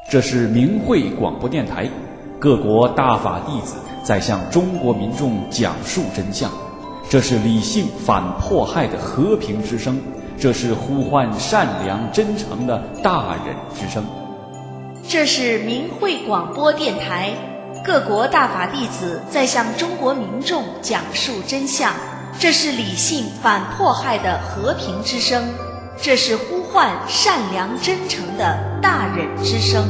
这是明慧广播电台，各国大法弟子在向中国民众讲述真相。这是理性反迫害的和平之声，这是呼唤善良真诚的大忍之声。 这是明慧广播电台，各国大法弟子在向中国民众讲述真相。这是理性反迫害的和平之声，这是呼唤善良真诚的大忍之声。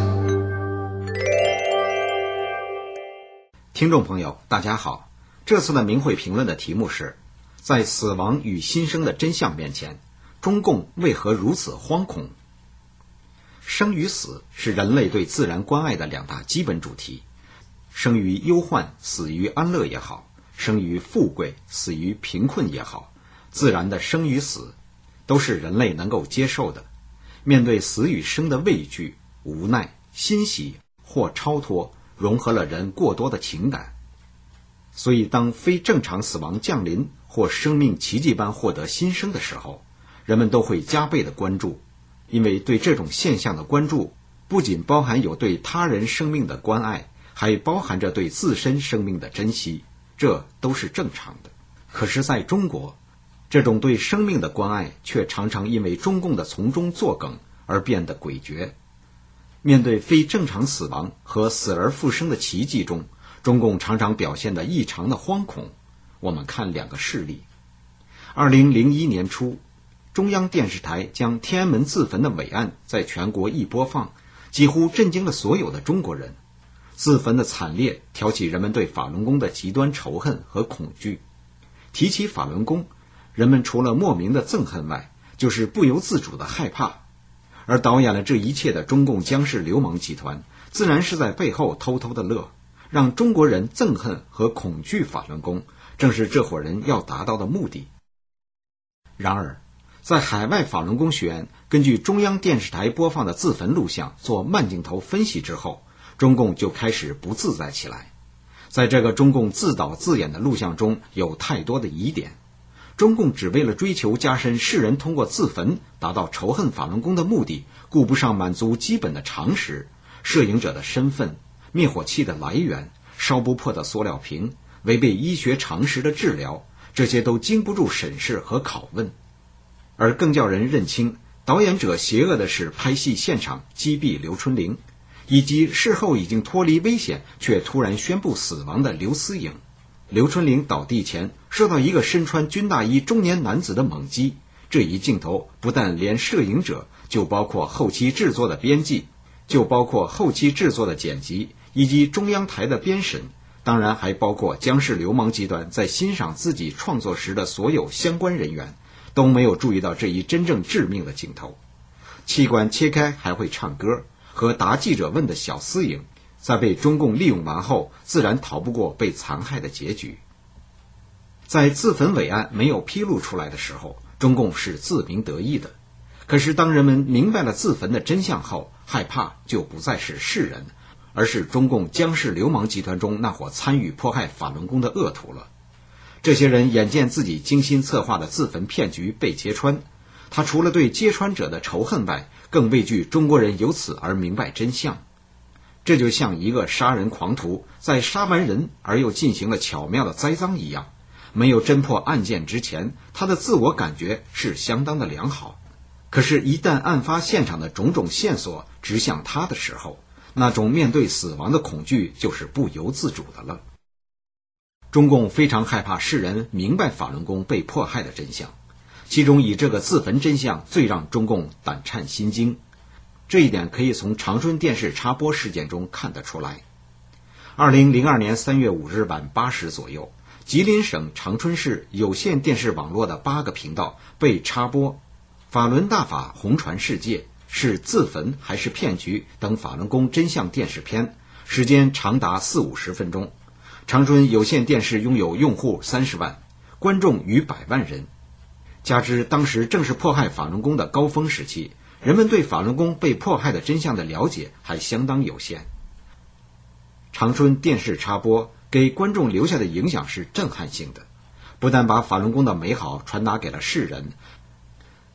听众朋友大家好，这次的明慧评论的题目是在死亡与新生的真相面前，中共为何如此惶恐？生与死是人类对自然关爱的两大基本主题，生于忧患，死于安乐也好，生于富贵，死于贫困也好，自然的生与死都是人类能够接受的。面对死与生的畏惧、无奈、欣喜或超脱，融合了人过多的情感。所以当非正常死亡降临或生命奇迹般获得新生的时候，人们都会加倍的关注，因为对这种现象的关注不仅包含有对他人生命的关爱，还包含着对自身生命的珍惜，这都是正常的。可是在中国，这种对生命的关爱却常常因为中共的从中作梗而变得诡谲。面对非正常死亡和死而复生的奇迹中，中共常常表现得异常的惶恐。我们看两个事例。2001年初，中央电视台将天安门自焚的伟案在全国一播放，几乎震惊了所有的中国人。自焚的惨烈挑起人们对法轮功的极端仇恨和恐惧。提起法轮功，人们除了莫名的憎恨外，就是不由自主的害怕。而导演了这一切的中共僵尸流氓集团，自然是在背后偷偷的乐，让中国人憎恨和恐惧法轮功，正是这伙人要达到的目的。然而，在海外法轮功学员根据中央电视台播放的自焚录像做慢镜头分析之后，中共就开始不自在起来。在这个中共自导自演的录像中有太多的疑点，中共只为了追求加深世人通过自焚达到仇恨法轮功的目的，顾不上满足基本的常识，摄影者的身份、灭火器的来源、烧不破的塑料瓶、违背医学常识的治疗，这些都经不住审视和拷问。而更叫人认清导演者邪恶的是拍戏现场击毙刘春玲，以及事后已经脱离危险却突然宣布死亡的刘思颖。刘春玲倒地前受到一个身穿军大衣中年男子的猛击，这一镜头不但连摄影者，就包括后期制作的编辑，就包括后期制作的剪辑，以及中央台的编审，当然还包括僵尸流氓集团在欣赏自己创作时的所有相关人员，都没有注意到这一真正致命的镜头。器官切开还会唱歌和答记者问的小思颖，在被中共利用完后，自然逃不过被残害的结局。在自焚伟案没有披露出来的时候，中共是自鸣得意的。可是当人们明白了自焚的真相后，害怕就不再是世人，而是中共僵尸流氓集团中那伙参与迫害法轮功的恶徒了。这些人眼见自己精心策划的自焚骗局被揭穿，他除了对揭穿者的仇恨外，更畏惧中国人由此而明白真相。这就像一个杀人狂徒在杀完人而又进行了巧妙的栽赃一样，没有侦破案件之前，他的自我感觉是相当的良好。可是一旦案发现场的种种线索指向他的时候，那种面对死亡的恐惧就是不由自主的了。中共非常害怕世人明白法轮功被迫害的真相，其中以这个自焚真相最让中共胆颤心惊。这一点可以从长春电视插播事件中看得出来。2002年3月5日晚8时左右，吉林省长春市有线电视网络的8个频道被插播法轮大法红传世界，是自焚还是骗局等法轮功真相电视片，时间长达40-50分钟。长春有线电视拥有用户30万，观众逾100万人。加之当时正是迫害法轮功的高峰时期，人们对法轮功被迫害的真相的了解还相当有限。长春电视插播给观众留下的影响是震撼性的，不但把法轮功的美好传达给了世人，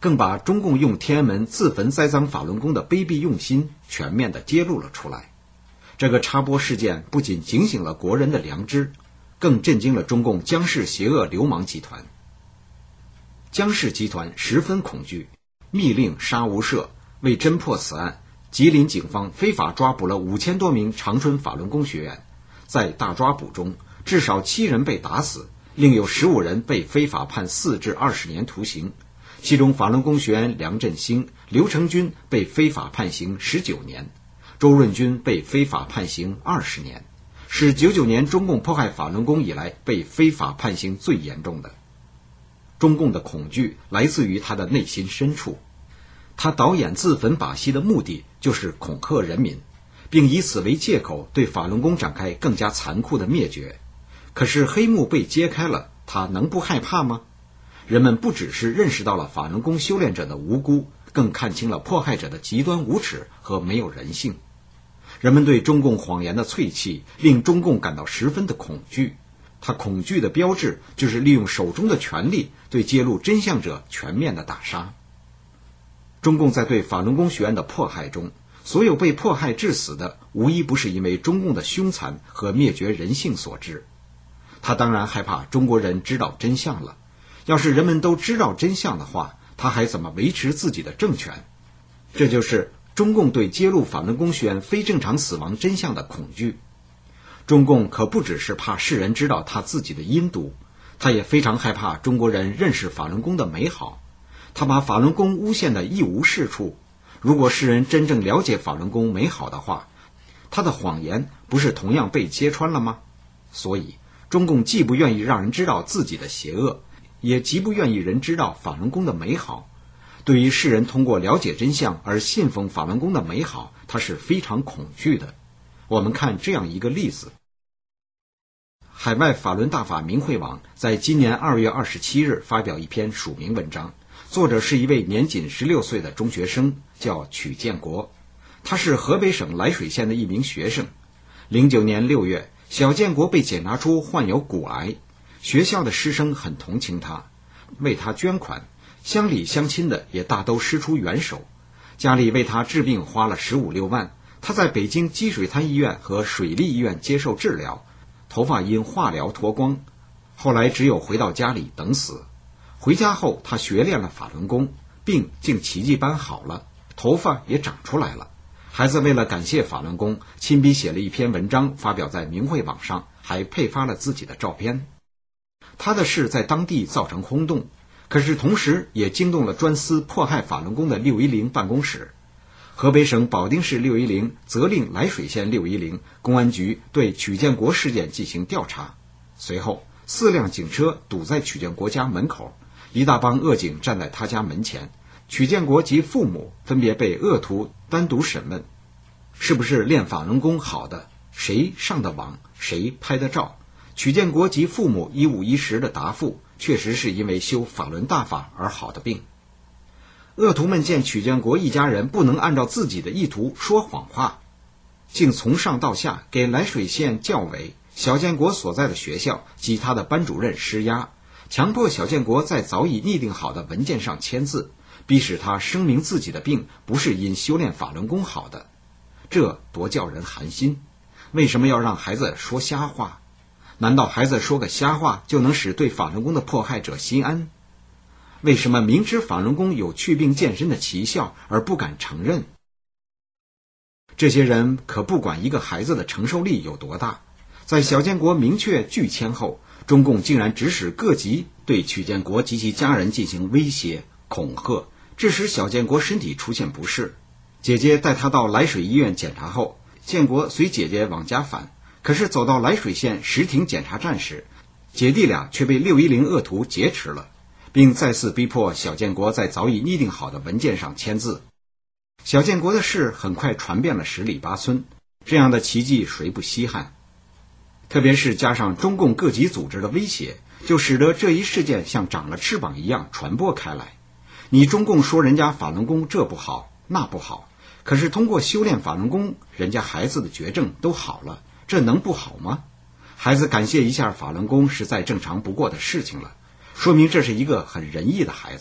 更把中共用天安门自焚栽赃法轮功的卑鄙用心全面地揭露了出来。这个插播事件不仅警醒了国人的良知，更震惊了中共江氏邪恶流氓集团。江氏集团十分恐惧，密令杀无赦。为侦破此案，吉林警方非法抓捕了5000多名长春法轮功学员。在大抓捕中，至少7人被打死，另有15人被非法判4至20年徒刑。其中法轮功学员梁振兴、刘成军被非法判刑19年，周润军被非法判刑20年，是99年中共迫害法轮功以来被非法判刑最严重的。中共的恐惧来自于他的内心深处，他导演自焚把戏的目的就是恐吓人民，并以此为借口对法轮功展开更加残酷的灭绝。可是黑幕被揭开了，他能不害怕吗？人们不只是认识到了法轮功修炼者的无辜，更看清了迫害者的极端无耻和没有人性。人们对中共谎言的淬气令中共感到十分的恐惧，他恐惧的标志就是利用手中的权力对揭露真相者全面的打杀。中共在对法轮功学员的迫害中，所有被迫害致死的无一不是因为中共的凶残和灭绝人性所致。他当然害怕中国人知道真相了，要是人们都知道真相的话，他还怎么维持自己的政权？这就是中共对揭露法轮功学员非正常死亡真相的恐惧。中共可不只是怕世人知道他自己的阴毒，他也非常害怕中国人认识法轮功的美好。他把法轮功诬陷得一无是处。如果世人真正了解法轮功美好的话，他的谎言不是同样被揭穿了吗？所以中共既不愿意让人知道自己的邪恶，也极不愿意人知道法轮功的美好。对于世人通过了解真相而信奉法轮功的美好，他是非常恐惧的。我们看这样一个例子。海外法轮大法明慧网在今年2月27日发表一篇署名文章，作者是一位年仅16岁的中学生，叫曲建国。他是河北省涞水县的一名学生。09年6月，小建国被检查出患有骨癌，学校的师生很同情他，为他捐款，乡里乡亲的也大都施出援手，家里为他治病花了15、16万。他在北京积水潭医院和水利医院接受治疗，头发因化疗脱光，后来只有回到家里等死。回家后他学练了法轮功，病竟奇迹般好了，头发也长出来了。孩子为了感谢法轮功，亲笔写了一篇文章发表在明慧网上，还配发了自己的照片。他的事在当地造成轰动，可是同时也惊动了专司迫害法轮功的610办公室。河北省保定市610责令涞水县610公安局对曲建国事件进行调查。随后4辆警车堵在曲建国家门口，一大帮恶警站在他家门前，曲建国及父母分别被恶徒单独审问。是不是练法轮功好的，谁上的网，谁拍的照？曲建国及父母一五一十的答复，确实是因为修法轮大法而好的病。恶徒们见曲建国一家人不能按照自己的意图说谎话，竟从上到下给涞水县教委、小建国所在的学校及他的班主任施压，强迫小建国在早已拟定好的文件上签字，逼使他声明自己的病不是因修炼法轮功好的。这多叫人寒心！为什么要让孩子说瞎话？难道孩子说个瞎话就能使对法轮功的迫害者心安？为什么明知法轮功有祛病健身的奇效而不敢承认？这些人可不管一个孩子的承受力有多大。在小建国明确拒签后，中共竟然指使各级对曲建国及其家人进行威胁、恐吓，致使小建国身体出现不适。姐姐带他到涞水医院检查后，建国随姐姐往家返，可是走到涞水县石亭检查站时，姐弟俩却被610恶徒劫持了，并再次逼迫小建国在早已拟定好的文件上签字。小建国的事很快传遍了十里八村，这样的奇迹谁不稀罕？特别是加上中共各级组织的威胁，就使得这一事件像长了翅膀一样传播开来。你中共说人家法轮功这不好那不好，可是通过修炼法轮功，人家孩子的绝症都好了，这能不好吗？孩子感谢一下法轮功是再正常不过的事情了，说明这是一个很仁义的孩子，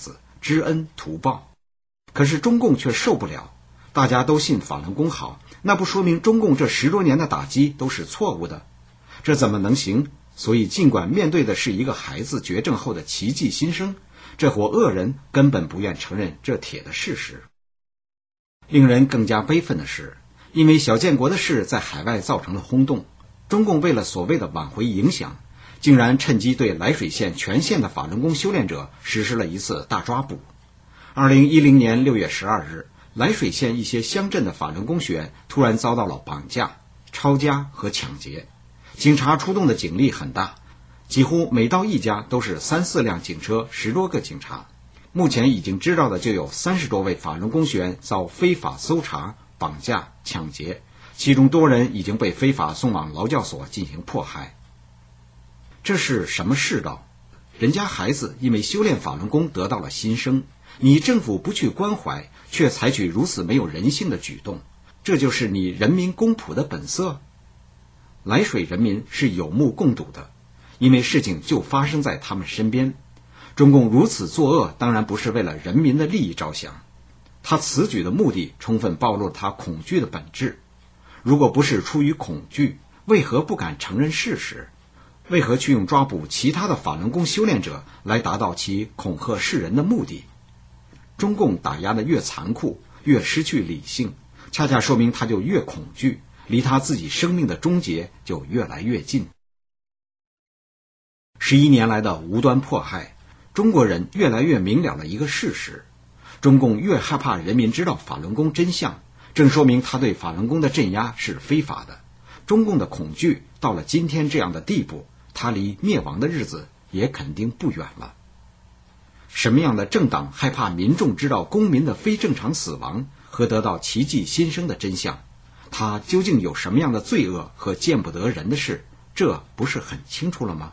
知恩图报。可是中共却受不了，大家都信法轮功好，那不说明中共这10多年的打击都是错误的？这怎么能行？所以尽管面对的是一个孩子绝症后的奇迹新生，这伙恶人根本不愿承认这铁的事实。令人更加悲愤的是，因为小建国的事在海外造成了轰动，中共为了所谓的挽回影响，竟然趁机对涞水县全县的法轮功修炼者实施了一次大抓捕。2010年6月12日，涞水县一些乡镇的法轮功学员突然遭到了绑架、抄家和抢劫，警察出动的警力很大，几乎每到一家都是3、4辆警车，10多个警察。目前已经知道的就有30多位法轮功学员遭非法搜查、绑架、抢劫，其中多人已经被非法送往劳教所进行迫害。这是什么世道？人家孩子因为修炼法轮功得到了新生，你政府不去关怀，却采取如此没有人性的举动，这就是你人民公仆的本色？涞水人民是有目共睹的，因为事情就发生在他们身边。中共如此作恶，当然不是为了人民的利益着想，他此举的目的充分暴露了他恐惧的本质。如果不是出于恐惧，为何不敢承认事实？为何去用抓捕其他的法轮功修炼者来达到其恐吓世人的目的？中共打压的越残酷，越失去理性，恰恰说明他就越恐惧，离他自己生命的终结就越来越近。11年来的无端迫害，中国人越来越明了了一个事实：中共越害怕人民知道法轮功真相，正说明他对法轮功的镇压是非法的。中共的恐惧到了今天这样的地步，他离灭亡的日子也肯定不远了。什么样的政党害怕民众知道公民的非正常死亡和得到奇迹新生的真相？他究竟有什么样的罪恶和见不得人的事？这不是很清楚了吗？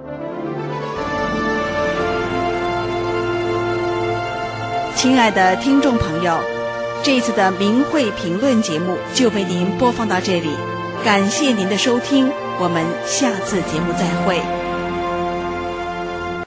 亲爱的听众朋友，这一次的明慧评论节目就为您播放到这里，感谢您的收听，我们下次节目再会。